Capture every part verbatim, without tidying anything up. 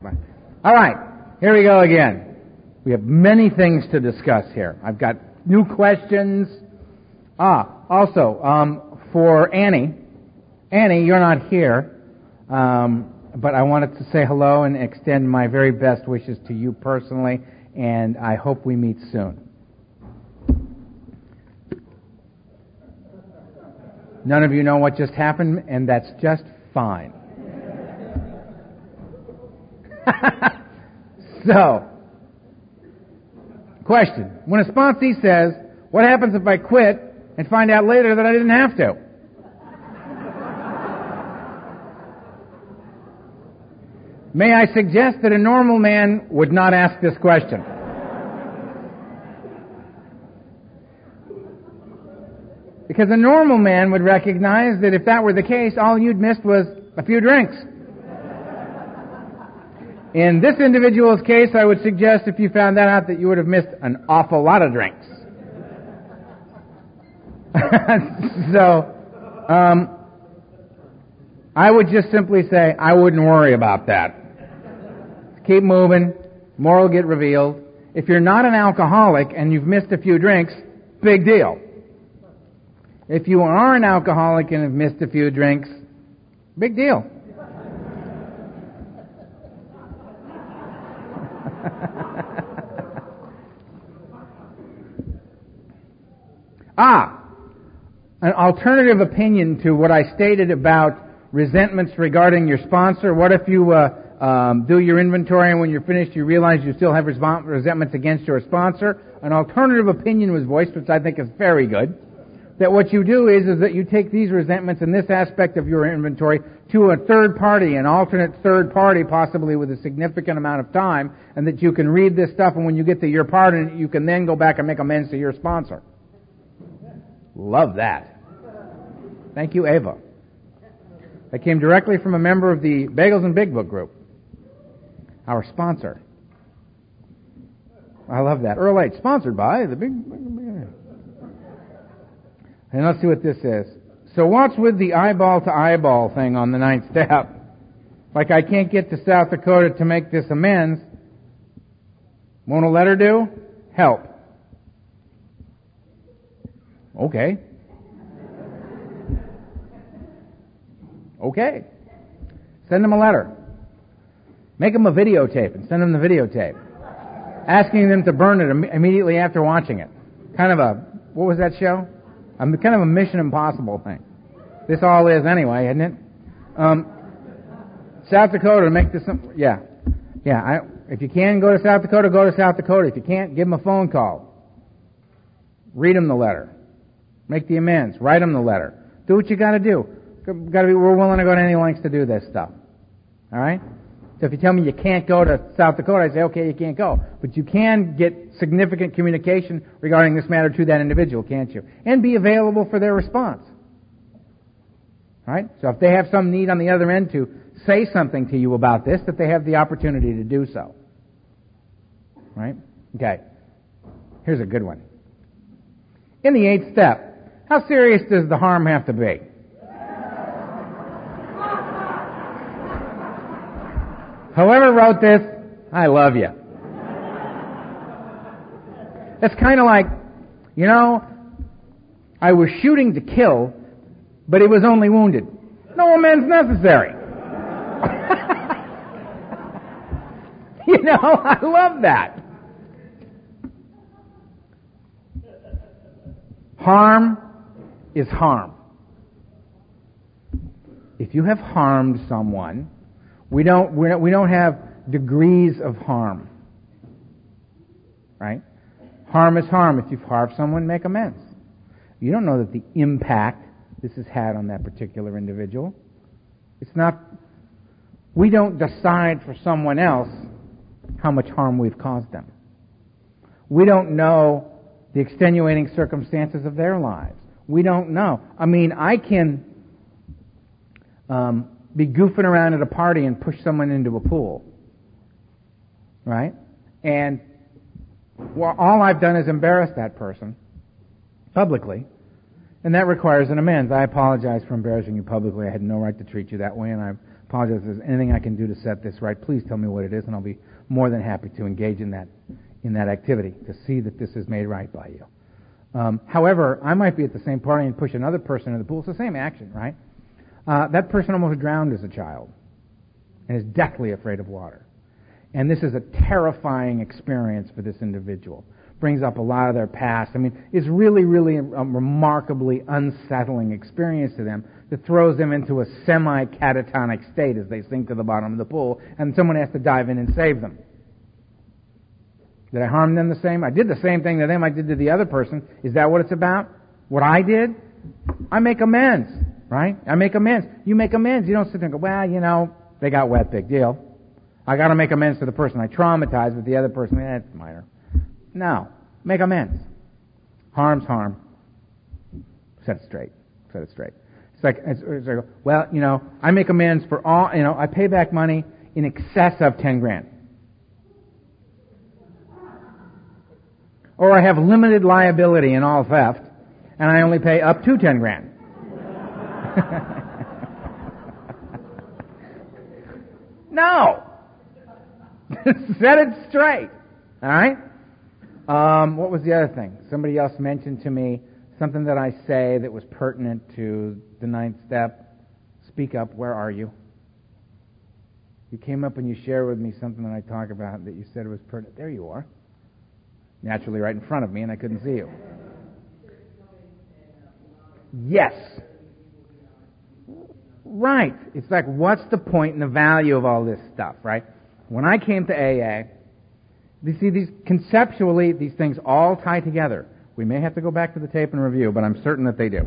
All right, here we go again. We have many things to discuss here. I've got new questions. Ah, also, um, for Annie. Annie, you're not here, um, but I wanted to say hello and extend my very best wishes to you personally, and I hope we meet soon. None of you know what just happened, and that's just fine. So, question. When a sponsee says, what happens if I quit and find out later that I didn't have to? May I suggest that a normal man would not ask this question? Because a normal man would recognize that if that were the case, all you'd missed was a few drinks. In this individual's case, I would suggest if you found that out that you would have missed an awful lot of drinks. so, um, I would just simply say, I wouldn't worry about that. Keep moving. More will get revealed. If you're not an alcoholic and you've missed a few drinks, big deal. If you are an alcoholic and have missed a few drinks, big deal. ah, an alternative opinion to what I stated about resentments regarding your sponsor. What if you uh, um, do your inventory and when you're finished you realize you still have resp- resentments against your sponsor? An alternative opinion was voiced, which I think is very good. That what you do is, is that you take these resentments and this aspect of your inventory to a third party, an alternate third party, possibly with a significant amount of time, and that you can read this stuff, and when you get to your part in it, you can then go back and make amends to your sponsor. Love that. Thank you, Ava. That came directly from a member of the Bagels and Big Book group, our sponsor. I love that. Earl H. Sponsored by the Big... And let's see what this is. So what's with the eyeball to eyeball thing on the ninth step? Like I can't get to South Dakota to make this amends. Won't a letter do? Help. Okay. Okay. Send them a letter. Make them a videotape and send them the videotape. Asking them to burn it im- immediately after watching it. Kind of a, what was that show? I'm kind of a Mission Impossible thing. This all is anyway, isn't it? Um, South Dakota to make this. Yeah, yeah. I, if you can go to South Dakota, go to South Dakota. If you can't, give them a phone call. Read them the letter. Make the amends. Write them the letter. Do what you got to do. Got to be. We're willing to go to any lengths to do this stuff. All right. So if you tell me you can't go to South Dakota, I say, okay, you can't go. But you can get significant communication regarding this matter to that individual, can't you? And be available for their response. All right? So if they have some need on the other end to say something to you about this, that they have the opportunity to do so. Right? Okay. Here's a good one. In the eighth step, how serious does the harm have to be? Whoever wrote this, I love you. It's kind of like, you know, I was shooting to kill, but he was only wounded. No amends necessary. You know, I love that. Harm is harm. If you have harmed someone, We don't, we don't, we don't have degrees of harm. Right? Harm is harm. If you've harmed someone, make amends. You don't know that the impact this has had on that particular individual. It's not, we don't decide for someone else how much harm we've caused them. We don't know the extenuating circumstances of their lives. We don't know. I mean, I can, um, be goofing around at a party and push someone into a pool. Right? And well, all I've done is embarrass that person publicly. And that requires an amends. I apologize for embarrassing you publicly. I had no right to treat you that way, and I apologize if there's anything I can do to set this right. Please tell me what it is, and I'll be more than happy to engage in that in that activity to see that this is made right by you. Um, however, I might be at the same party and push another person into the pool. It's the same action, right? Uh, that person almost drowned as a child and is deathly afraid of water. And this is a terrifying experience for this individual. Brings up a lot of their past. I mean, it's really, really a remarkably unsettling experience to them that throws them into a semi-catatonic state as they sink to the bottom of the pool, and someone has to dive in and save them. Did I harm them the same? I did the same thing to them I did to the other person. Is that what it's about? What I did? I make amends, right? I make amends. You make amends. You don't sit there and go, well, you know, they got wet, big deal. I got to make amends to the person I traumatized, but the other person, eh, it's minor. No. Make amends. Harm's harm. Set it straight. Set it straight. It's like, it's, it's like, well, you know, I make amends for all, you know, I pay back money in excess of ten grand. Or I have limited liability in all theft, and I only pay up to ten grand. No! Set it straight. All right? Um, what was the other thing? Somebody else mentioned to me something that I say that was pertinent to the ninth step. Speak up. Where are you? You came up and you shared with me something that I talk about that you said was pertinent. There you are. Naturally right in front of me, and I couldn't see you. Yes. Right. It's like, what's the point and the value of all this stuff, right? When I came to A A, you see, these conceptually, these things all tie together. We may have to go back to the tape and review, but I'm certain that they do.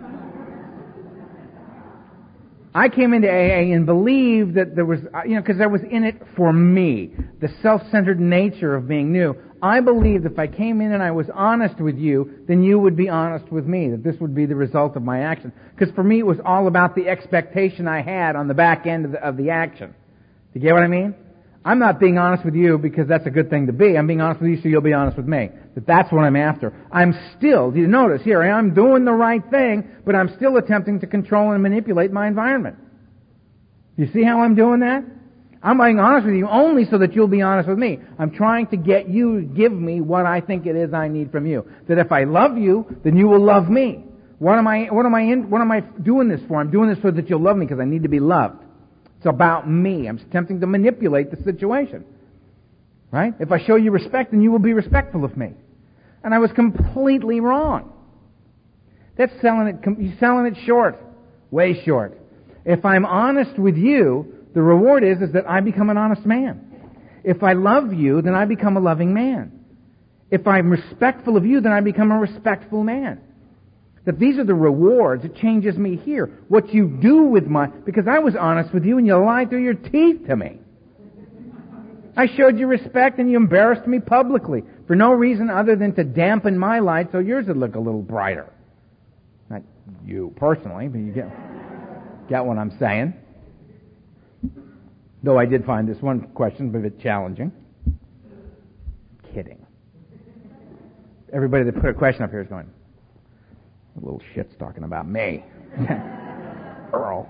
I came into A A and believed that there was, you know, because I was in it for me, the self-centered nature of being new. I believed if I came in and I was honest with you, then you would be honest with me, that this would be the result of my action. Because for me, it was all about the expectation I had on the back end of the, of the action. Do you get what I mean? I'm not being honest with you because that's a good thing to be. I'm being honest with you so you'll be honest with me. That that's what I'm after. I'm still, do you notice here, I'm doing the right thing, but I'm still attempting to control and manipulate my environment. You see how I'm doing that? I'm being honest with you only so that you'll be honest with me. I'm trying to get you to give me what I think it is I need from you. That if I love you, then you will love me. What am I, what am I in, what am I doing this for? I'm doing this so that you'll love me because I need to be loved. It's about me. I'm attempting to manipulate the situation. Right? If I show you respect, then you will be respectful of me. And I was completely wrong. That's selling it, you're selling it short. Way short. If I'm honest with you, the reward is, is that I become an honest man. If I love you, then I become a loving man. If I'm respectful of you, then I become a respectful man. That these are the rewards. It changes me here. What you do with my... Because I was honest with you and you lied through your teeth to me. I showed you respect and you embarrassed me publicly for no reason other than to dampen my light so yours would look a little brighter. Not you personally, but you get, get what I'm saying. Though I did find this one question a bit challenging. Kidding. Everybody that put a question up here is going, a little shit's talking about me. Earl.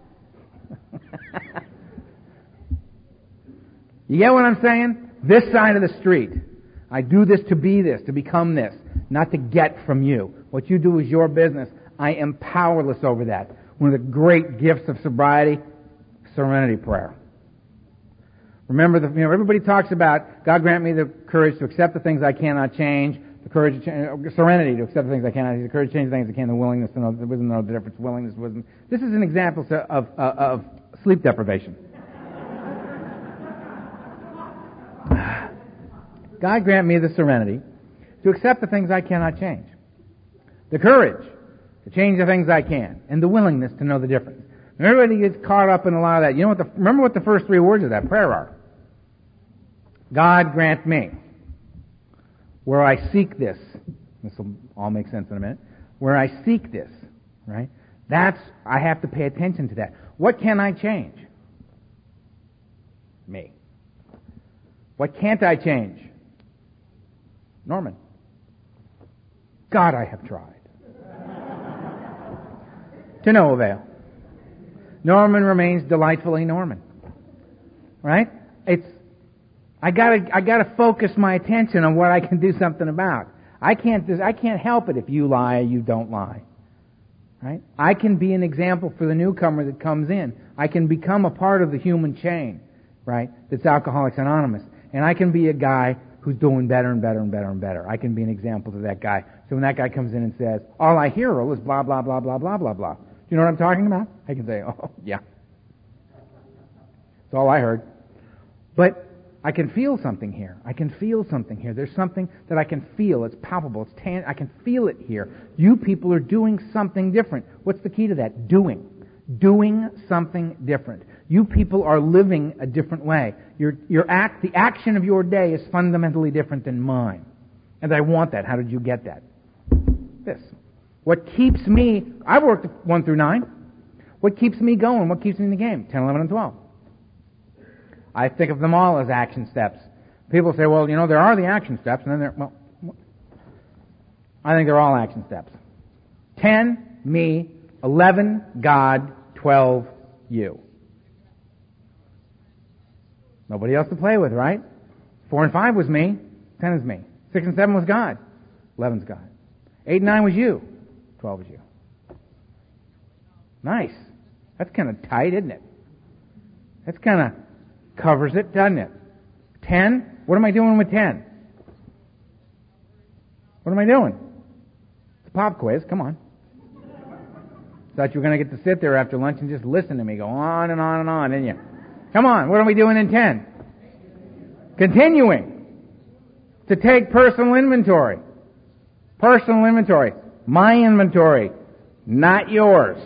You get what I'm saying? This side of the street. I do this to be this, to become this, not to get from you. What you do is your business. I am powerless over that. One of the great gifts of sobriety, serenity prayer. Remember, the, you know, everybody talks about, God grant me the courage to accept the things I cannot change, the courage to change, serenity to accept the things I cannot change, the courage to change the things I can, the willingness to know, the wisdom to know the difference, willingness, wisdom. This is an example of, of, of sleep deprivation. God grant me the serenity to accept the things I cannot change, the courage to change the things I can, and the willingness to know the difference. And everybody gets caught up in a lot of that. You know what? The, remember what the first three words of that prayer are. God grant me, where I seek this. This will all make sense in a minute. Where I seek this, right? That's, I have to pay attention to that. What can I change? Me. What can't I change? Norman. God, I have tried. To no avail. Norman remains delightfully Norman. Right? It's, I gotta, I gotta focus my attention on what I can do something about. I can't, I can't help it if you lie or you don't lie. Right? I can be an example for the newcomer that comes in. I can become a part of the human chain, right? That's Alcoholics Anonymous. And I can be a guy who's doing better and better and better and better. I can be an example to that guy. So when that guy comes in and says, all I hear is blah, blah, blah, blah, blah, blah, blah. Do you know what I'm talking about? I can say, oh, yeah. That's all I heard. But I can feel something here. I can feel something here. There's something that I can feel. It's palpable. It's tan- I can feel it here. You people are doing something different. What's the key to that? Doing. Doing something different. You people are living a different way. Your, your act, the action of your day is fundamentally different than mine. And I want that. How did you get that? This. What keeps me, I've worked one through nine. What keeps me going? What keeps me in the game? ten, eleven, and twelve. I think of them all as action steps. People say, well, you know, there are the action steps, and then there, well, I think they're all action steps. ten, me. eleven, God. twelve, you. Nobody else to play with, right? four and five was me. ten is me. six and seven was God. eleven's God. eight and nine was you. twelve was you. Nice. That's kind of tight, isn't it? That's kind of covers it, doesn't it? ten? What am I doing with ten? What am I doing? It's a pop quiz. Come on. Thought you were going to get to sit there after lunch and just listen to me go on and on and on, didn't you? Come on. What are we doing in ten? Continuing to take personal inventory. Personal inventory. My inventory, not yours.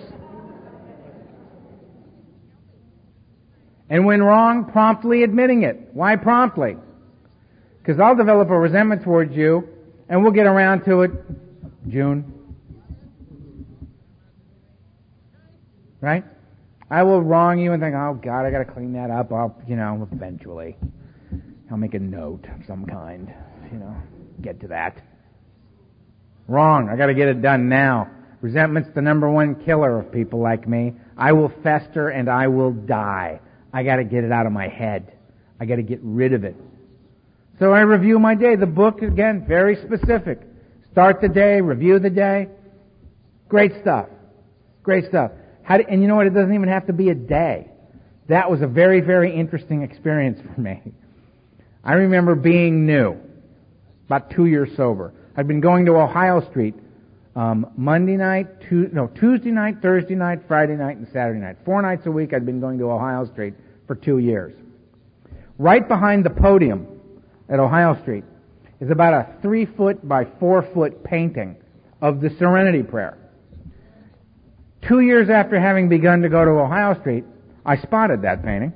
And when wrong, promptly admitting it. Why promptly? Because I'll develop a resentment towards you, and we'll get around to it June. Right? I will wrong you and think, oh God, I got to clean that up. I'll, you know, eventually. I'll make a note of some kind. You know, get to that. Wrong. I got to get it done now. Resentment's the number one killer of people like me. I will fester and I will die. I got to get it out of my head. I got to get rid of it. So I review my day. The book, again, very specific. Start the day, review the day. Great stuff. Great stuff. How do, and you know what? It doesn't even have to be a day. That was a very, very interesting experience for me. I remember being new, about two years sober. I'd been going to Ohio Street um, Monday night, tu- no, Tuesday night, Thursday night, Friday night, and Saturday night. Four nights a week I'd been going to Ohio Street for two years. Right behind the podium at Ohio Street is about a three-foot by four-foot painting of the Serenity Prayer. Two years after having begun to go to Ohio Street, I spotted that painting.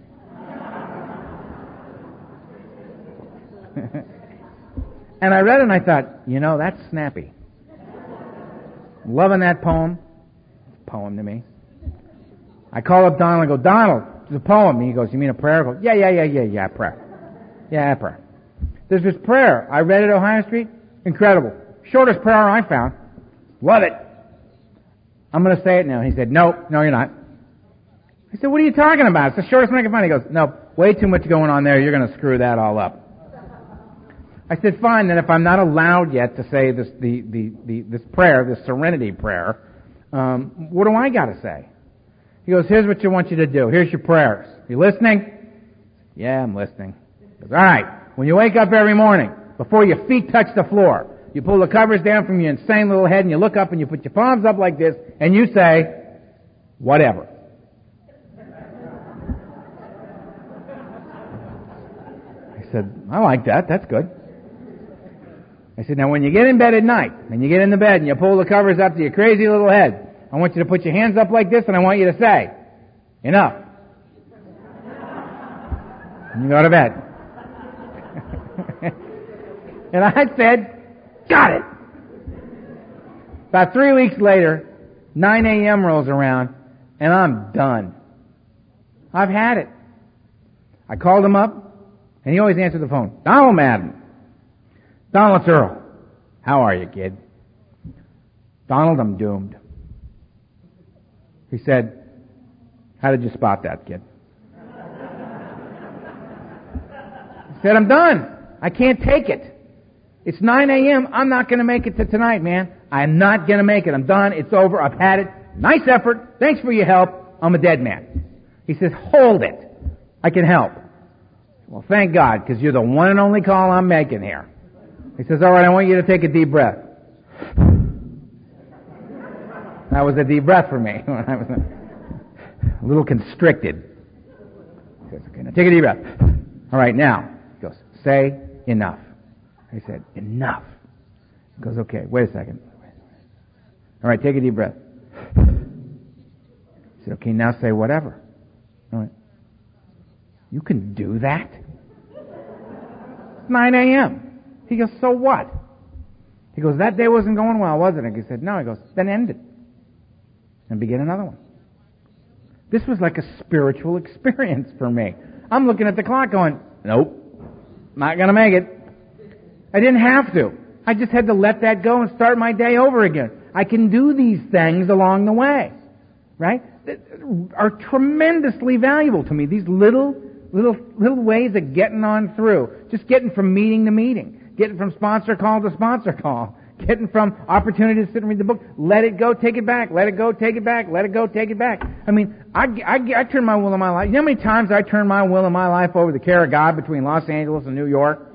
And I read it and I thought, you know, that's snappy. Loving that poem. It's a poem to me. I call up Donald and go, Donald, it's a poem. And he goes, you mean a prayer? I go, yeah, yeah, yeah, yeah, yeah, prayer. Yeah, prayer. There's this prayer. I read it at Ohio Street. Incredible. Shortest prayer I found. Love it. I'm going to say it now. He said, no, no, you're not. I said, what are you talking about? It's the shortest one I can find. He goes, no, way too much going on there. You're going to screw that all up. I said, fine, then if I'm not allowed yet to say this, the, the, the, this prayer, this Serenity Prayer, um, what do I got to say? He goes, here's what you want you to do. Here's your prayers. You listening? Yeah, I'm listening. He goes, all right, when you wake up every morning, before your feet touch the floor, you pull the covers down from your insane little head and you look up and you put your palms up like this and you say, whatever. I said, I like that. That's good. I said, now when you get in bed at night and you get in the bed and you pull the covers up to your crazy little head, I want you to put your hands up like this and I want you to say, enough. And you go to bed. And I said, got it. About three weeks later, nine a.m. rolls around and I'm done. I've had it. I called him up and he always answered the phone. Donald Madden. Donald, it's Earl. How are you, kid? Donald, I'm doomed. He said, How did you spot that, kid? I said, I'm done. I can't take it. It's nine a.m. I'm not going to make it to tonight, man. I'm not going to make it. I'm done. It's over. I've had it. Nice effort. Thanks for your help. I'm a dead man. He says, hold it. I can help. Well, thank God, because you're the one and only call I'm making here. He says, all right, I want you to take a deep breath. That was a deep breath for me. I was a little constricted. He says, okay, now take a deep breath. All right, now. He goes, say enough. I said, enough. He goes, okay, wait a second. All right, take a deep breath. I said, okay, now say whatever. All right. You can do that? It's nine a.m. He goes, so what? He goes, that day wasn't going well, wasn't it? He said, no. He goes, then end it. And begin another one. This was like a spiritual experience for me. I'm looking at the clock going, nope, not going to make it. I didn't have to. I just had to let that go and start my day over again. I can do these things along the way, right? That are tremendously valuable to me. These little, little, little ways of getting on through. Just getting from meeting to meeting. Getting from sponsor call to sponsor call. Getting from opportunity to sit and read the book. Let it go, take it back. Let it go, take it back. Let it go, take it back. I mean, I, I, I turn my will in my life. You know how many times I turn my will in my life over the care of God between Los Angeles and New York?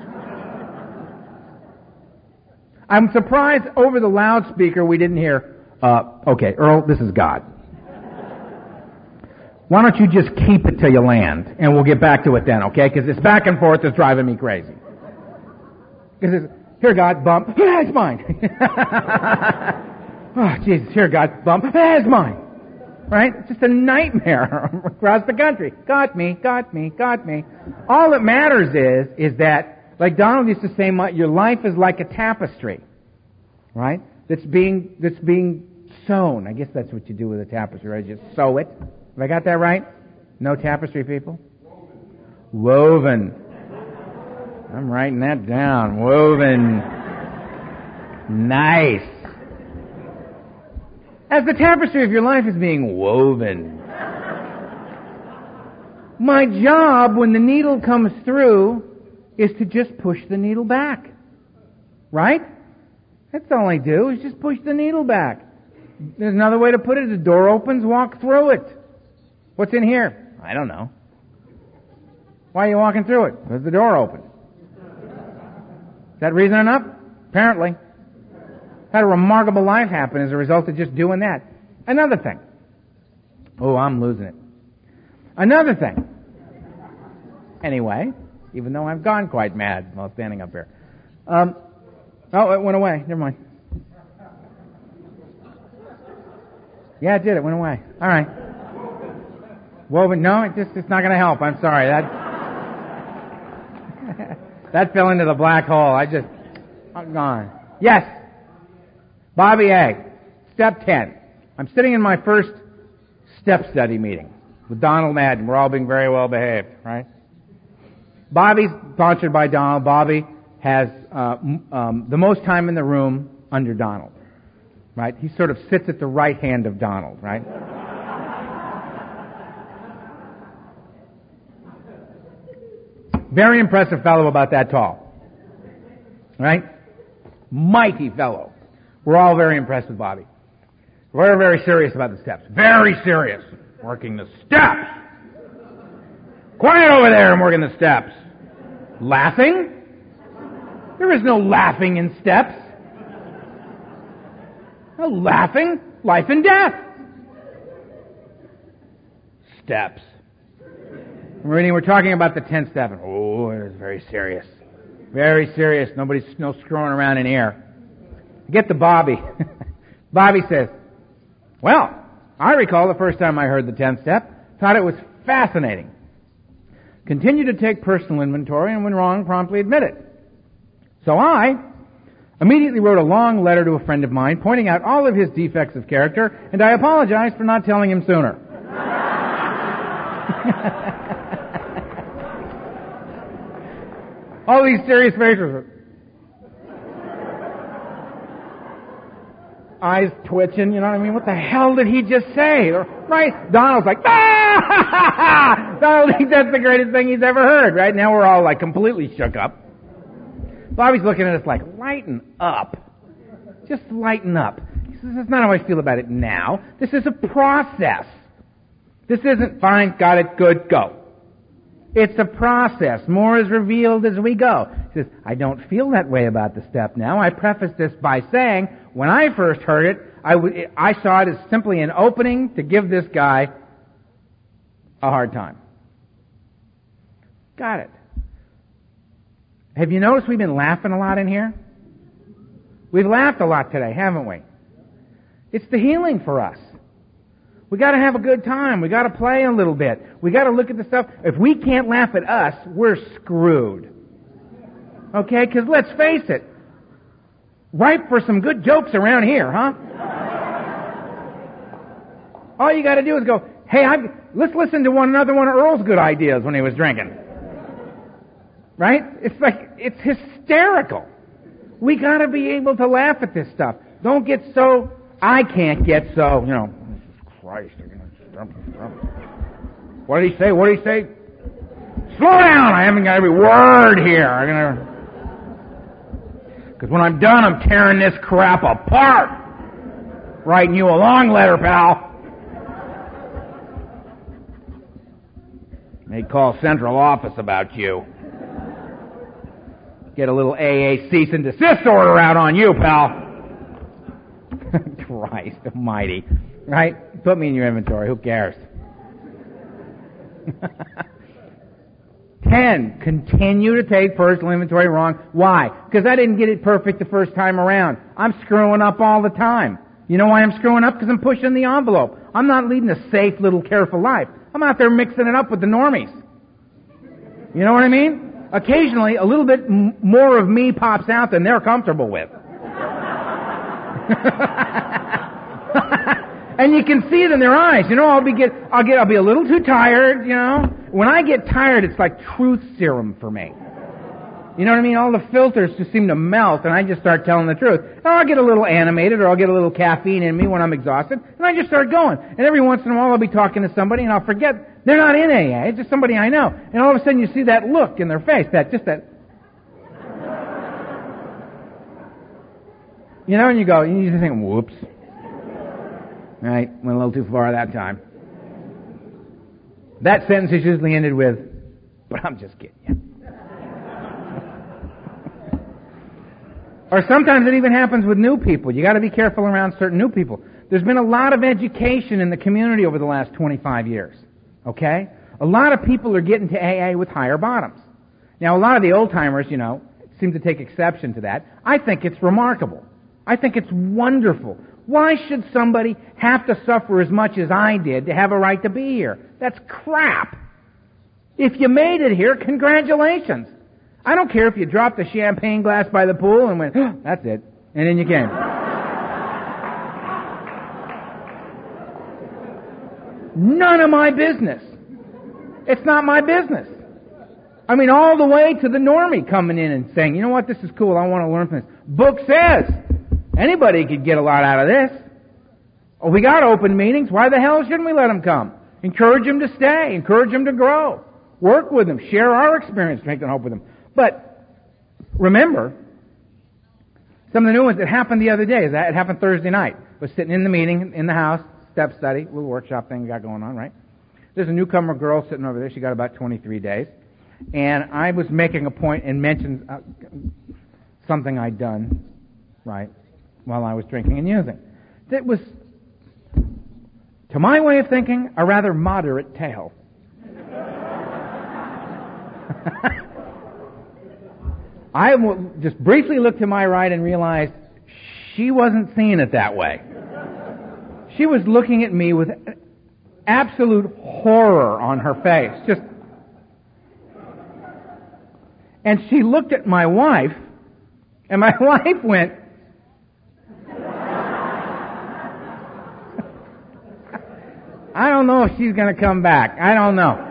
I'm surprised over the loudspeaker we didn't hear, uh, okay, Earl, this is God. Why don't you just keep it till you land, and we'll get back to it then, okay? Because this back and forth is driving me crazy. Because here, God, bump, it's mine. Oh, Jesus, here, God, bump, it's mine. Right? It's just a nightmare across the country. Got me, got me, got me. All that matters is, is that, like Donald used to say, your life is like a tapestry, right? That's being that's being sewn. I guess that's what you do with a tapestry, right? You just sew it. Have I got that right? No tapestry, people? Woven. Woven. I'm writing that down. Woven. Nice. As the tapestry of your life is being woven. My job, when the needle comes through, is to just push the needle back. Right? That's all I do, is just push the needle back. There's another way to put it. The door opens, walk through it. What's in here? I don't know. Why are you walking through it? Because the door opened. Is that reason enough? Apparently. Had a remarkable life happen as a result of just doing that. Another thing. Oh, I'm losing it. Another thing. Anyway, even though I've gone quite mad while standing up here. Um, oh, it went away. Never mind. Yeah, it did. It went away. All right. Woven. No, it just it's not going to help. I'm sorry. That that fell into the black hole. I just I'm gone. Yes. Bobby A. Step ten. I'm sitting in my first step study meeting with Donald Madden. We're all being very well behaved, right? Bobby's sponsored by Donald. Bobby has uh, um, the most time in the room under Donald, right? He sort of sits at the right hand of Donald, right? Very impressive fellow about that tall, right? Mighty fellow. We're all very impressed with Bobby. We're very serious about the steps. Very serious. Working the steps. Quiet over there, I'm working the steps. Laughing? There is no laughing in steps. No laughing. Life and death. Steps. We're reading, we're talking about the tenth step. Oh, it is very serious. Very serious. Nobody's no screwing around in here. Get to Bobby. Bobby says, well, I recall the first time I heard the tenth step, thought it was fascinating. Continue to take personal inventory, and when wrong, promptly admit it. So I immediately wrote a long letter to a friend of mine, pointing out all of his defects of character, and I apologized for not telling him sooner. All these serious faces. eyes twitching, you know what I mean? What the hell did he just say? Right? Donald's like, ah! Donald thinks that's the greatest thing he's ever heard, right? Now we're all like completely shook up. Bobby's looking at us like, lighten up. Just lighten up. He says, that's not how I feel about it now. This is a process. This isn't fine, got it, good, go. It's a process. More is revealed as we go. He says, I don't feel that way about the step now. I preface this by saying, when I first heard it, I, w- I saw it as simply an opening to give this guy a hard time. Got it. Have you noticed we've been laughing a lot in here? We've laughed a lot today, haven't we? It's the healing for us. We got to have a good time. We got to play a little bit. We got to look at the stuff. If we can't laugh at us, we're screwed. Okay? Because let's face it, ripe for some good jokes around here, huh? All you got to do is go, hey, I, let's listen to one another one of Earl's good ideas when he was drinking. Right? It's like, it's hysterical. We got to be able to laugh at this stuff. Don't get so, I can't get so, you know, Christ. What did he say? What did he say? Slow down. I haven't got every word here. I'm gonna, because when I'm done, I'm tearing this crap apart. Writing you a long letter, pal. They call central office about you. Get a little A A cease and desist order out on you, pal. Christ almighty. Right? Put me in your inventory. Who cares? Ten, continue to take personal inventory wrong. Why? Because I didn't get it perfect the first time around. I'm screwing up all the time. You know why I'm screwing up? Because I'm pushing the envelope. I'm not leading a safe, little, careful life. I'm out there mixing it up with the normies. You know what I mean? Occasionally, a little bit m- more of me pops out than they're comfortable with. And you can see it in their eyes. You know, I'll be get, I'll get, I'll be a little too tired. You know, when I get tired, it's like truth serum for me. You know what I mean? All the filters just seem to melt, and I just start telling the truth. And I'll get a little animated, or I'll get a little caffeine in me when I'm exhausted, and I just start going. And every once in a while, I'll be talking to somebody, and I'll forget they're not in A A. It's just somebody I know. And all of a sudden, you see that look in their face, that just that. You know, and you go, you just think, whoops. Right, went a little too far that time. That sentence is usually ended with, but I'm just kidding you. Or sometimes it even happens with new people. You got to be careful around certain new people. There's been a lot of education in the community over the last twenty-five years. Okay? A lot of people are getting to A A with higher bottoms. Now, a lot of the old-timers, you know, seem to take exception to that. I think it's remarkable. I think it's wonderful. Why should somebody have to suffer as much as I did to have a right to be here? That's crap. If you made it here, congratulations. I don't care if you dropped the champagne glass by the pool and went, oh, that's it, and then you came. None of my business. It's not my business. I mean, all the way to the normie coming in and saying, you know what, this is cool, I want to learn from this. Book says anybody could get a lot out of this. Oh, we got open meetings. Why the hell shouldn't we let them come? Encourage them to stay. Encourage them to grow. Work with them. Share our experience, strength, and hope with them. But remember, some of the new ones that happened the other day, that it happened Thursday night. I was sitting in the meeting, in the house, step study, little workshop thing we got going on, right? There's a newcomer girl sitting over there. She got about twenty-three days. And I was making a point and mentioned uh, something I'd done, right, while I was drinking and using. That was, to my way of thinking, a rather moderate tale. I just briefly looked to my right and realized she wasn't seeing it that way. She was looking at me with absolute horror on her face. Just, and she looked at my wife, and my wife went, I don't know if she's going to come back. I don't know.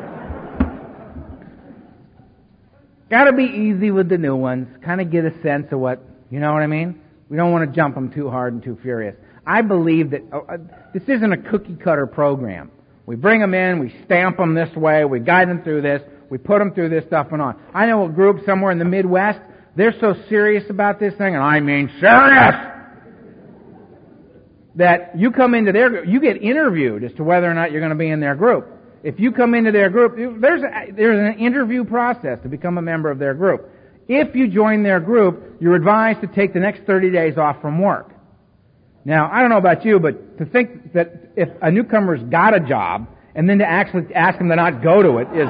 Got to be easy with the new ones. Kind of get a sense of what, you know what I mean? We don't want to jump them too hard and too furious. I believe that uh, this isn't a cookie-cutter program. We bring them in, we stamp them this way, we guide them through this, we put them through this stuff and on. I know a group somewhere in the Midwest, they're so serious about this thing, and I mean serious, that you come into their group, you get interviewed as to whether or not you're going to be in their group. If you come into their group, there's a, there's an interview process to become a member of their group. If you join their group, you're advised to take the next thirty days off from work. Now, I don't know about you, but to think that if a newcomer's got a job, and then to actually ask them to not go to it is...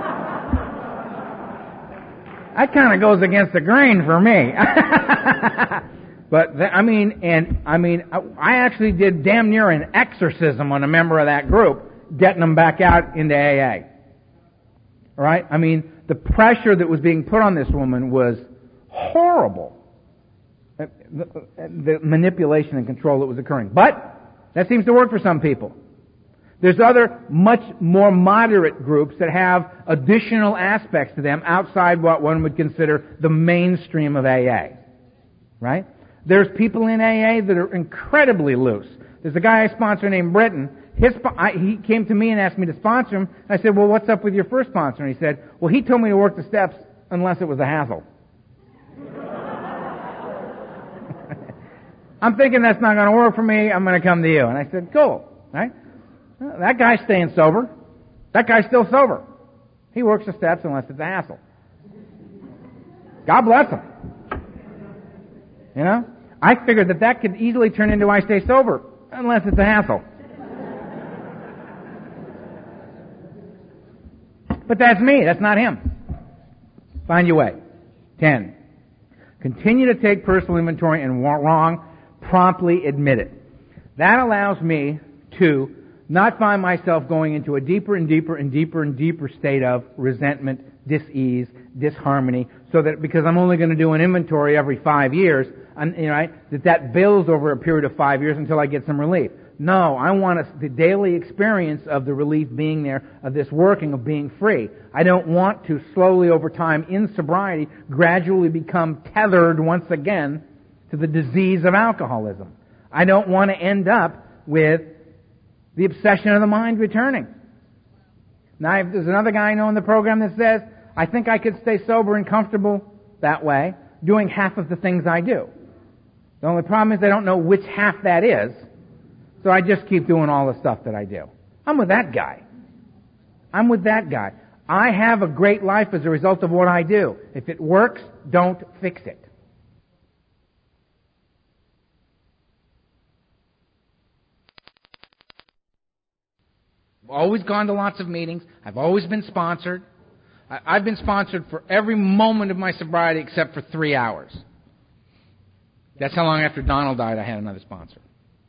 that kind of goes against the grain for me. But, th- I mean, and, I mean, I actually did damn near an exorcism on a member of that group, getting them back out into A A. All right? I mean, the pressure that was being put on this woman was horrible. The, the manipulation and control that was occurring. But that seems to work for some people. There's other much more moderate groups that have additional aspects to them outside what one would consider the mainstream of A A. Right? There's people in A A that are incredibly loose. There's a guy I sponsor named Britton. His, I, he came to me and asked me to sponsor him. I said, well, what's up with your first sponsor? And he said, well, he told me to work the steps unless it was a hassle. I'm thinking that's not going to work for me. I'm going to come to you. And I said, cool. Right? Well, that guy's staying sober. That guy's still sober. He works the steps unless it's a hassle. God bless him. You know? I figured that that could easily turn into I stay sober unless it's a hassle. But that's me. That's not him. Find your way. Ten. Continue to take personal inventory and wrong, promptly admit it. That allows me to not find myself going into a deeper and deeper and deeper and deeper state of resentment, dis-ease, disharmony, so that because I'm only going to do an inventory every five years, I'm, you know, right, that that builds over a period of five years until I get some relief. No, I want a, the daily experience of the relief being there, of this working, of being free. I don't want to slowly over time, in sobriety, gradually become tethered once again to the disease of alcoholism. I don't want to end up with the obsession of the mind returning. Now, if there's another guy I know in the program that says, I think I could stay sober and comfortable that way, doing half of the things I do. The only problem is I don't know which half that is, so I just keep doing all the stuff that I do. I'm with that guy. I'm with that guy. I have a great life as a result of what I do. If it works, don't fix it. I've always gone to lots of meetings. I've always been sponsored. I've been sponsored for every moment of my sobriety except for three hours. That's how long after Donald died I had another sponsor.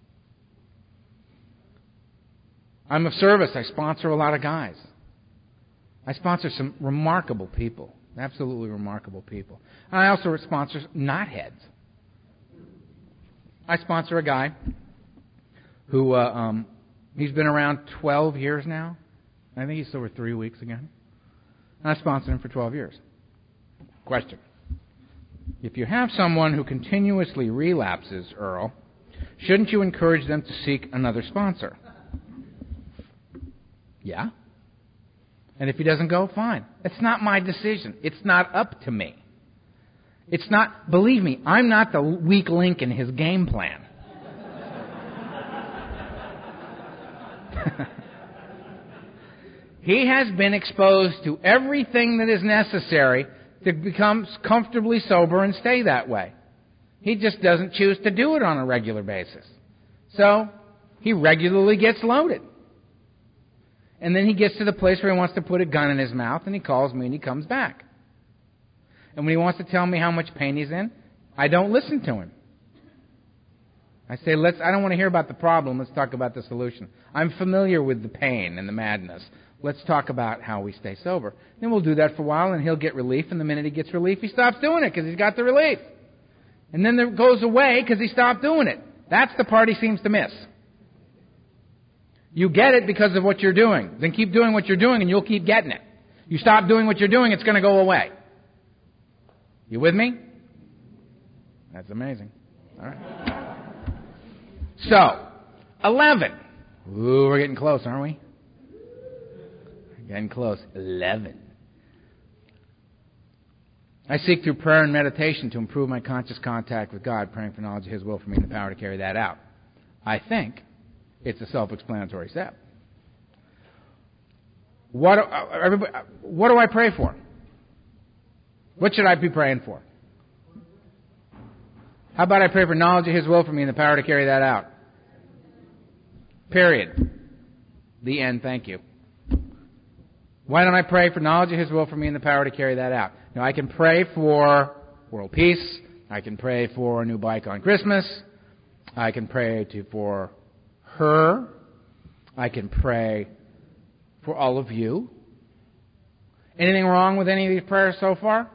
I'm of service. I sponsor a lot of guys. I sponsor some remarkable people, absolutely remarkable people. And I also sponsor knotheads. I sponsor a guy who, uh, um, he's been around twelve years now. I think he's sober three weeks again. And I sponsored him for twelve years. Question. If you have someone who continuously relapses, Earl, shouldn't you encourage them to seek another sponsor? Yeah. And if he doesn't go, fine. It's not my decision. It's not up to me. It's not, believe me, I'm not the weak link in his game plan. He has been exposed to everything that is necessary to become comfortably sober and stay that way. He just doesn't choose to do it on a regular basis. So, he regularly gets loaded. And then he gets to the place where he wants to put a gun in his mouth, and he calls me and he comes back. And when he wants to tell me how much pain he's in, I don't listen to him. I say, let's. I don't want to hear about the problem. Let's talk about the solution. I'm familiar with the pain and the madness. Let's talk about how we stay sober. Then we'll do that for a while, and he'll get relief. And the minute he gets relief, he stops doing it because he's got the relief. And then it goes away because he stopped doing it. That's the part he seems to miss. You get it because of what you're doing. Then keep doing what you're doing, and you'll keep getting it. You stop doing what you're doing, it's going to go away. You with me? That's amazing. All right. So, eleven. Ooh, we're getting close, aren't we? We're getting close. Eleven. I seek through prayer and meditation to improve my conscious contact with God, praying for knowledge of His will for me and the power to carry that out. I think it's a self-explanatory step. What do, uh, everybody, uh, what do I pray for? What should I be praying for? How about I pray for knowledge of His will for me and the power to carry that out? Period. The end. Thank you. Why don't I pray for knowledge of His will for me and the power to carry that out? Now, I can pray for world peace. I can pray for a new bike on Christmas. I can pray to, for her. I can pray for all of you. Anything wrong with any of these prayers so far?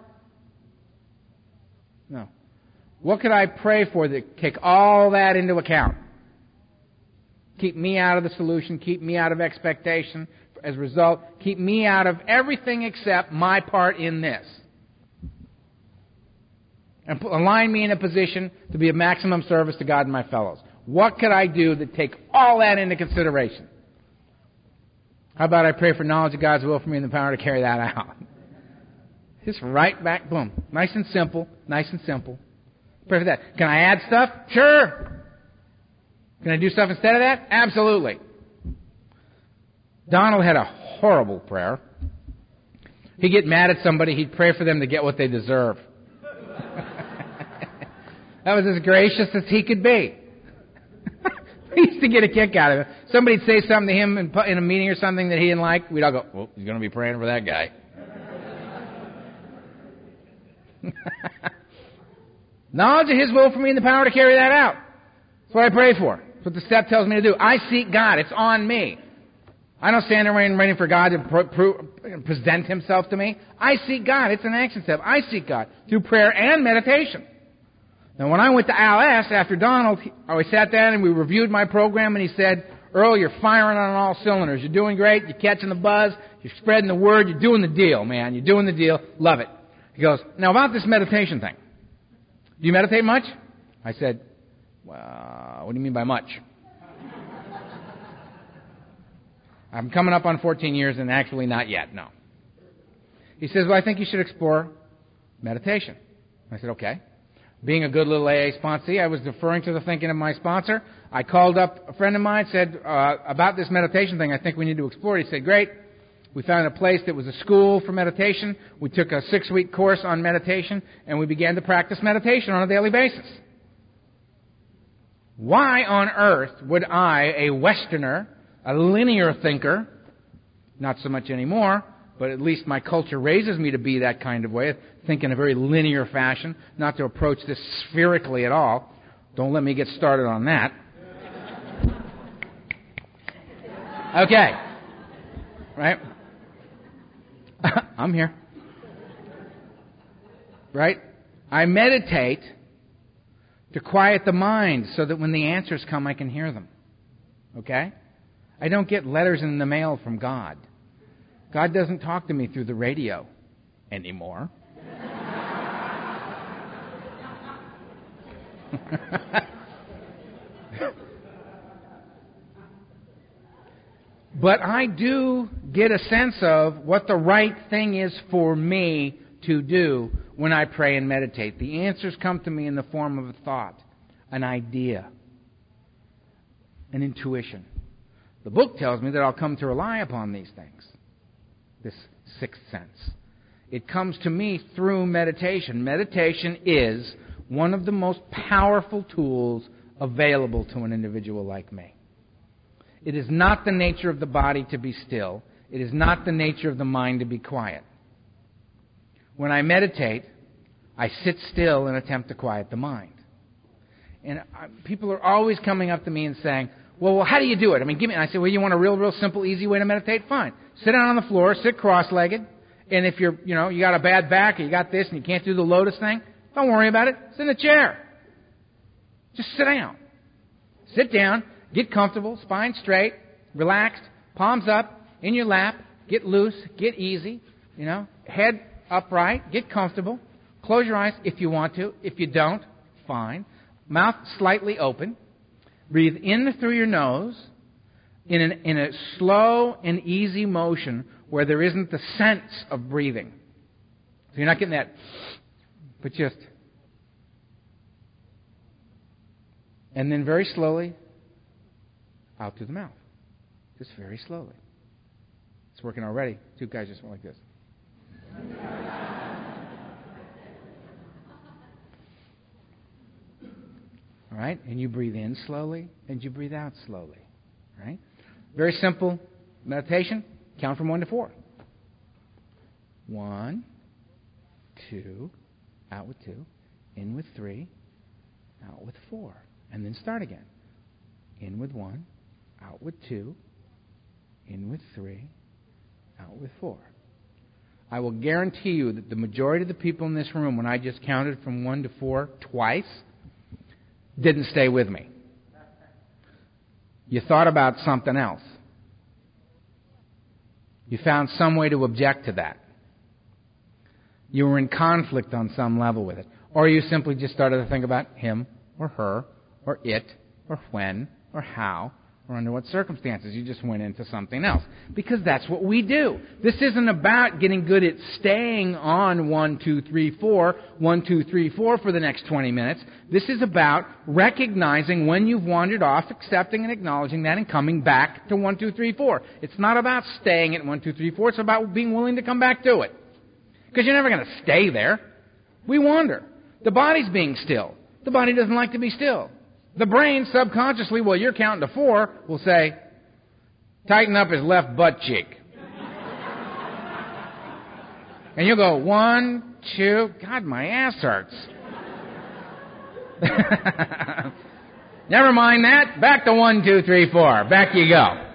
No. What could I pray for that take all that into account? Keep me out of the solution, keep me out of expectation. As a result, keep me out of everything except my part in this. And align me in a position to be of maximum service to God and my fellows. What could I do that take all that into consideration? How about I pray for knowledge of God's will for me and the power to carry that out? Just right back, boom. Nice and simple, nice and simple. Pray for that. Can I add stuff? Sure. Can I do stuff instead of that? Absolutely. Donald had a horrible prayer. He'd get mad at somebody, he'd pray for them to get what they deserve. That was as gracious as he could be. We used to get a kick out of it. Somebody'd say something to him in, in a meeting or something that he didn't like. We'd all go, well, he's going to be praying for that guy. Knowledge of His will for me and the power to carry that out. That's what I pray for. That's what the step tells me to do. I seek God. It's on me. I don't stand there waiting for God to pro- pro- present Himself to me. I seek God. It's an action step. I seek God through prayer and meditation. Now, when I went to Al S. after Donald, I sat down and we reviewed my program, and he said, Earl, you're firing on all cylinders. You're doing great. You're catching the buzz. You're spreading the word. You're doing the deal, man. You're doing the deal. Love it. He goes, now about this meditation thing. Do you meditate much? I said, well, what do you mean by much? I'm coming up on fourteen years and actually not yet, no. He says, well, I think you should explore meditation. I said, okay. Being a good little A A sponsee, I was deferring to the thinking of my sponsor. I called up a friend of mine, said, uh, about this meditation thing, I think we need to explore it. He said, great. We found a place that was a school for meditation. We took a six-week course on meditation, and we began to practice meditation on a daily basis. Why on earth would I, a Westerner, a linear thinker, not so much anymore, but at least my culture raises me to be that kind of way, think in a very linear fashion, not to approach this spherically at all. Don't let me get started on that. Okay. Right? I'm here. Right? I meditate to quiet the mind so that when the answers come, I can hear them. Okay? I don't get letters in the mail from God. God doesn't talk to me through the radio anymore. But I do get a sense of what the right thing is for me to do when I pray and meditate. The answers come to me in the form of a thought, an idea, an intuition. The book tells me that I'll come to rely upon these things, this sixth sense. It comes to me through meditation. Meditation is one of the most powerful tools available to an individual like me. It is not the nature of the body to be still. It is not the nature of the mind to be quiet. When I meditate, I sit still and attempt to quiet the mind. And people are always coming up to me and saying, well, well, how do you do it? I mean, give me. And I say, well, you want a real, real simple, easy way to meditate? Fine. Sit down on the floor, sit cross-legged, and if you're, you know, you got a bad back, or you got this, and you can't do the lotus thing, don't worry about it. Sit in a chair. Just sit down. Sit down, get comfortable, spine straight, relaxed, palms up, in your lap, get loose, get easy, you know, head upright, get comfortable. Close your eyes if you want to. If you don't, fine. Mouth slightly open. Breathe in through your nose in, an, in a slow and easy motion where there isn't the sense of breathing. So you're not getting that, but just... And then very slowly, out through the mouth. Just very slowly. It's working already. Two guys just went like this. All right? And you breathe in slowly, and you breathe out slowly. All right? Very simple meditation. Count from one to four. One, two, out with two, in with three, out with four. And then start again. In with one, out with two, in with three, out with four. I will guarantee you that the majority of the people in this room, when I just counted from one to four twice, didn't stay with me. You thought about something else. You found some way to object to that. You were in conflict on some level with it. Or you simply just started to think about him or her or it or when or how or under what circumstances. You just went into something else. Because that's what we do. This isn't about getting good at staying on one, two, three, four, one, two, three, four for the next twenty minutes. This is about recognizing when you've wandered off, accepting and acknowledging that, and coming back to one, two, three, four. It's not about staying at one, two, three, four. It's about being willing to come back to it. Because you're never going to stay there. We wander. The body's being still. The body doesn't like to be still. The brain subconsciously, while you're counting to four, will say, tighten up his left butt cheek. And you'll go, one, two, God, my ass hurts. Never mind that. Back to one, two, three, four. Back you go.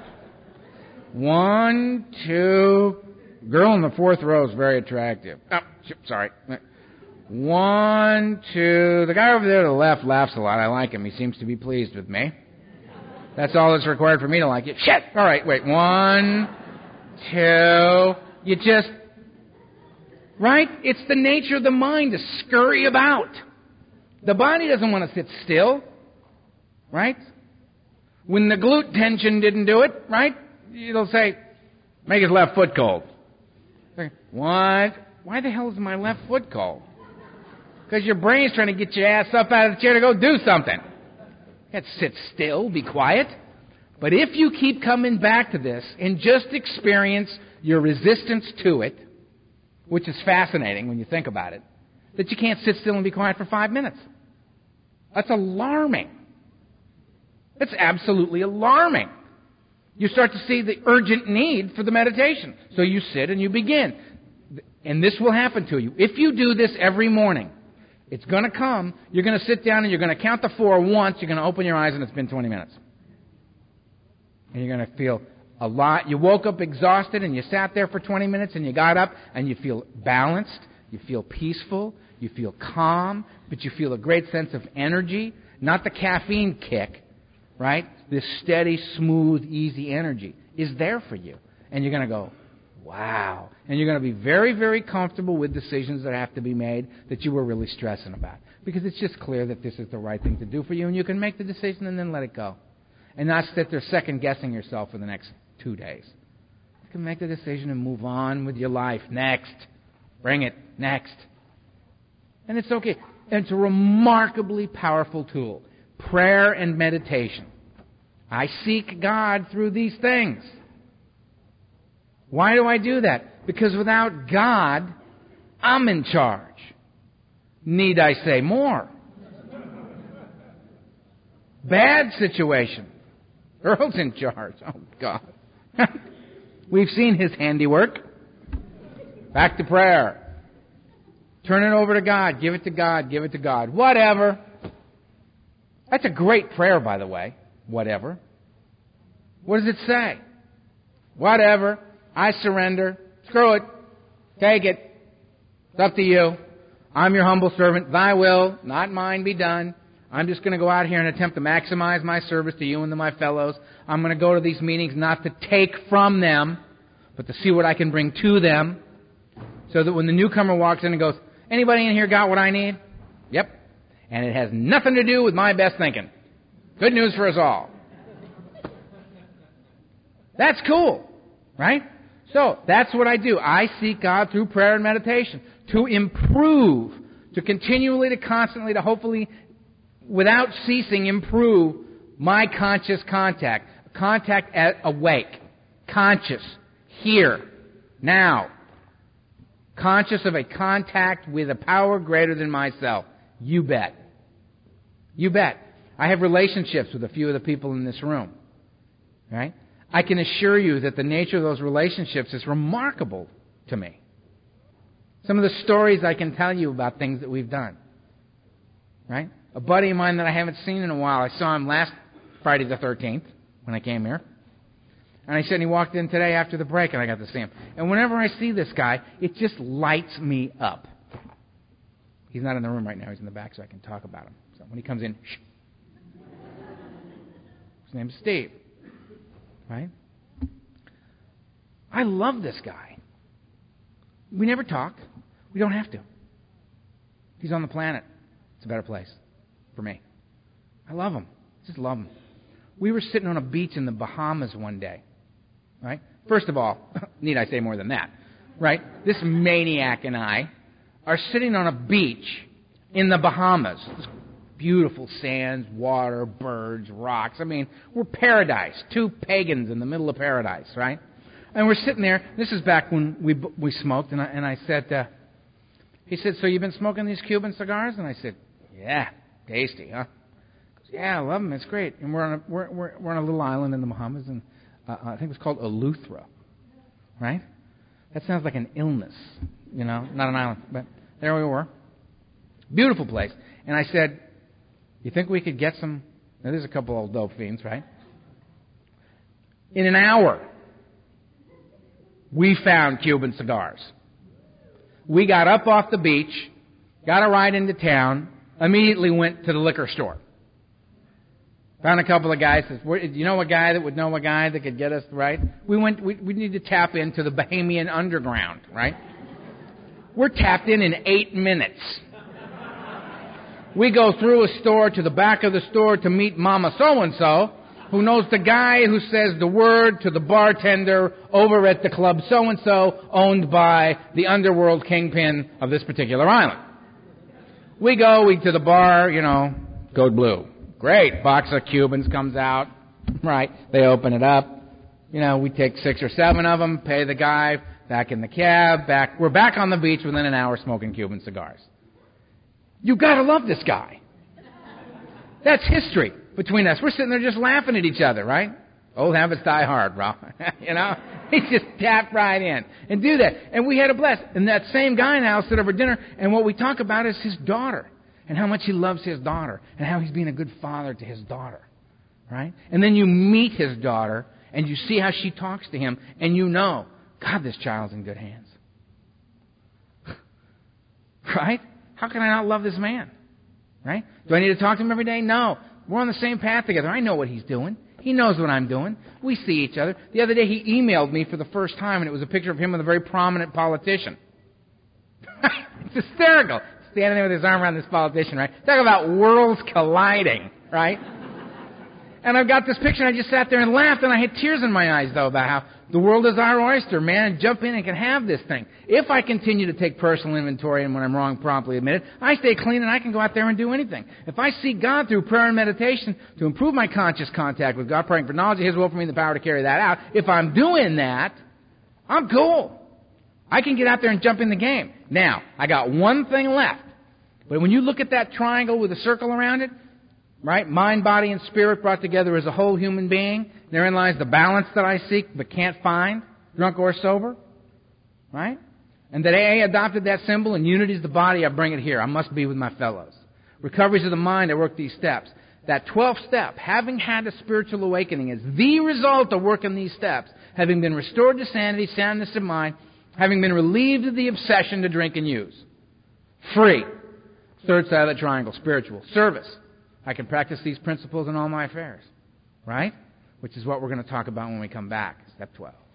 One, two. Girl in the fourth row is very attractive. Oh, sorry. One, two. The guy over there to the left laughs a lot. I like him. He seems to be pleased with me. That's all that's required for me to like it. Shit! All right, wait. One, two. You just... Right? It's the nature of the mind to scurry about. The body doesn't want to sit still. Right? When the glute tension didn't do it, right? It'll say, make his left foot cold. What? Why the hell is my left foot cold? Because your brain's trying to get your ass up out of the chair to go do something. You can't sit still, be quiet. But if you keep coming back to this and just experience your resistance to it, which is fascinating when you think about it, that you can't sit still and be quiet for five minutes. That's alarming. That's absolutely alarming. You start to see the urgent need for the meditation. So you sit and you begin. And this will happen to you. If you do this every morning, it's going to come. You're going to sit down and you're going to count to four once. You're going to open your eyes and it's been twenty minutes. And you're going to feel a lot. You woke up exhausted and you sat there for twenty minutes and you got up and you feel balanced. You feel peaceful. You feel calm. But you feel a great sense of energy. Not the caffeine kick, right? This steady, smooth, easy energy is there for you. And you're going to go, wow. And you're going to be very, very comfortable with decisions that have to be made that you were really stressing about. Because it's just clear that this is the right thing to do for you, and you can make the decision and then let it go. And not sit there second-guessing yourself for the next two days. You can make the decision and move on with your life. Next. Bring it. Next. And it's okay. And it's a remarkably powerful tool. Prayer and meditation. I seek God through these things. Why do I do that? Because without God, I'm in charge. Need I say more? Bad situation. Earl's in charge. Oh, God. We've seen his handiwork. Back to prayer. Turn it over to God. Give it to God. Give it to God. Whatever. That's a great prayer, by the way. Whatever. What does it say? Whatever. I surrender. Screw it. Take it. It's up to you. I'm your humble servant. Thy will, not mine, be done. I'm just going to go out here and attempt to maximize my service to you and to my fellows. I'm going to go to these meetings not to take from them, but to see what I can bring to them. So that when the newcomer walks in and goes, anybody in here got what I need? Yep. And it has nothing to do with my best thinking. Good news for us all. That's cool, right? So that's what I do. I seek God through prayer and meditation to improve, to continually, to constantly, to hopefully, without ceasing, improve my conscious contact. Contact at awake. Conscious. Here. Now. Conscious of a contact with a power greater than myself. You bet. You bet. I have relationships with a few of the people in this room. Right? I can assure you that the nature of those relationships is remarkable to me. Some of the stories I can tell you about things that we've done. Right? A buddy of mine that I haven't seen in a while, I saw him last Friday the thirteenth when I came here. And I said, and he walked in today after the break, and I got to see him. And whenever I see this guy, it just lights me up. He's not in the room right now. He's in the back, so I can talk about him. So when he comes in, shh. His name's Steve. Right? I love this guy. We never talk. We don't have to. He's on the planet. It's a better place for me. I love him. Just love him. We were sitting on a beach in the Bahamas one day. Right? First of all, need I say more than that? Right? This maniac and I are sitting on a beach in the Bahamas. Beautiful sands, water, birds, rocks. I mean, we're paradise. Two pagans in the middle of paradise, right? And we're sitting there. This is back when we we smoked, and I, and I said, uh, he said, so you've been smoking these Cuban cigars? And I said, yeah, tasty, huh? He goes, yeah, I love them. It's great. And we're on a, we're, we're, we're on a little island in the Bahamas, and uh, I think it's called Eleuthera, right? That sounds like an illness, you know, not an island. But there we were. Beautiful place. And I said, you think we could get some? Now, there's a couple old dope fiends, right? In an hour, we found Cuban cigars. We got up off the beach, got a ride into town, immediately went to the liquor store. Found a couple of guys. Says, do you know a guy that would know a guy that could get us right? We went. We, we need to tap into the Bahamian underground, right? We're tapped in in eight minutes. We go through a store to the back of the store to meet Mama so-and-so, who knows the guy who says the word to the bartender over at the club so-and-so, owned by the underworld kingpin of this particular island. We go we, to the bar, you know, code blue. Great. Box of Cubans comes out. Right. They open it up. You know, we take six or seven of them, pay the guy, back in the cab, back. We're back on the beach within an hour smoking Cuban cigars. You gotta love this guy. That's history between us. We're sitting there just laughing at each other, right? Old habits die hard, bro. You know? He just tapped right in and do that. And we had a blast. And that same guy now sit over dinner, and what we talk about is his daughter and how much he loves his daughter and how he's being a good father to his daughter, right? And then you meet his daughter, and you see how she talks to him, and you know, God, this child's in good hands. Right? How can I not love this man? Right? Do I need to talk to him every day? No. We're on the same path together. I know what he's doing. He knows what I'm doing. We see each other. The other day he emailed me for the first time, and it was a picture of him with a very prominent politician. It's hysterical. Standing there with his arm around this politician, right? Talk about worlds colliding, right? And I've got this picture, and I just sat there and laughed, and I had tears in my eyes, though, about how the world is our oyster, man, and jump in and can have this thing. If I continue to take personal inventory, and when I'm wrong, promptly admit it, I stay clean, and I can go out there and do anything. If I seek God through prayer and meditation to improve my conscious contact with God, praying for knowledge of His will for me and the power to carry that out, if I'm doing that, I'm cool. I can get out there and jump in the game. Now, I got one thing left. But when you look at that triangle with a circle around it, right, mind, body, and spirit brought together as a whole human being, therein lies the balance that I seek but can't find, drunk or sober, right? And that A A adopted that symbol, and unity is the body, I bring it here. I must be with my fellows. Recoveries of the mind, I work these steps. That twelfth step, having had a spiritual awakening, is the result of working these steps, having been restored to sanity, soundness of mind, having been relieved of the obsession to drink and use. Free. Third side of the triangle, spiritual. Service. I can practice these principles in all my affairs. Right? Which is what we're going to talk about when we come back. Step twelve.